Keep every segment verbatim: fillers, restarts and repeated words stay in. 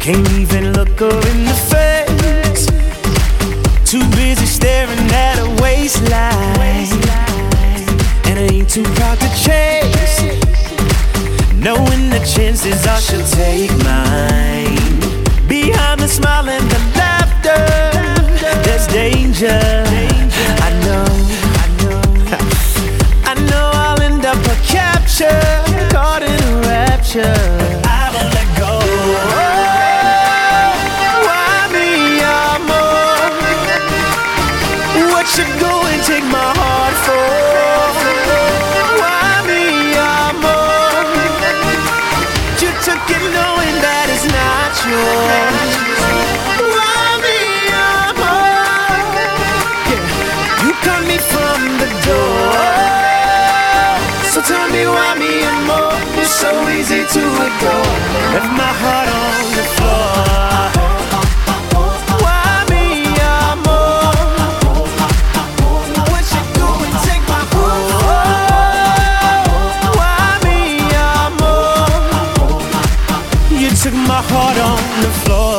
Can't even look her in the face. Too busy staring at her waistline, and I ain't too proud to chase, knowing the chances are she'll take mine. Behind the smile and the laughter, there's danger. I know, I know, I know I'll end up a capture, caught in a rapture. I won't let go. Why me, amor? What you go and take my heart for? Why me, amor? You took it knowing that it's not yours. Why me, amor? Yeah, you cut me from the door. So tell me why me, amor? You're so easy to ignore. Left my heart on the floor. Why me, amor? What you go and take my heart? Why me, amor? You took my heart on the floor.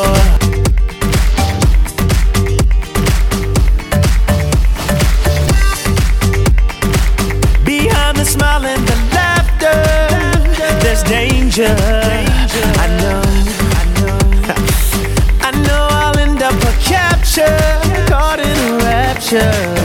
Behind the smile and the laughter, there's danger. I know, I know, I know I'll end up a capture, caught in a rapture.